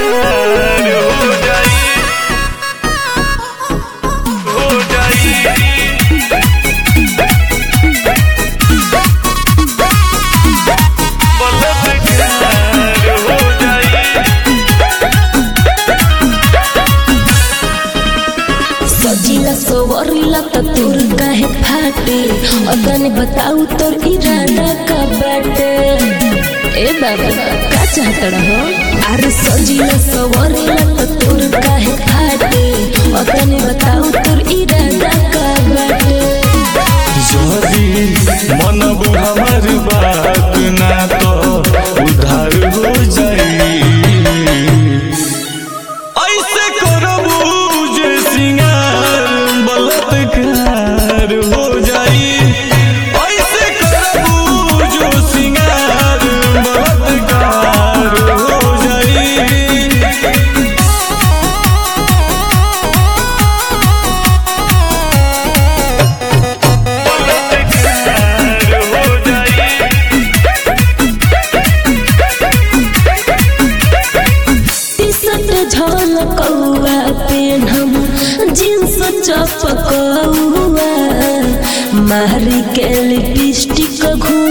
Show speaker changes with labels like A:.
A: प्यार हो जाई
B: सजीला सोवरिला त तोर काहे फाटे अदने बताऊ तोर इरादा का बाटे ए बाबा का चाहत रहो अरे सजीला सोवरिला त तोर काहे फाटे अदने बताऊ तोर इरादा का बाटे
A: जदी मनबू हमार बात ना तो उधार हो जाई ऐसे करबू जे सिंगार बलात्कार हो जाई ऐसे करबू जो सिंगार बलात्कार हो जाई
B: झलकौआ पेन हम जींस चपकौआ मारी के लिपस्टिक घू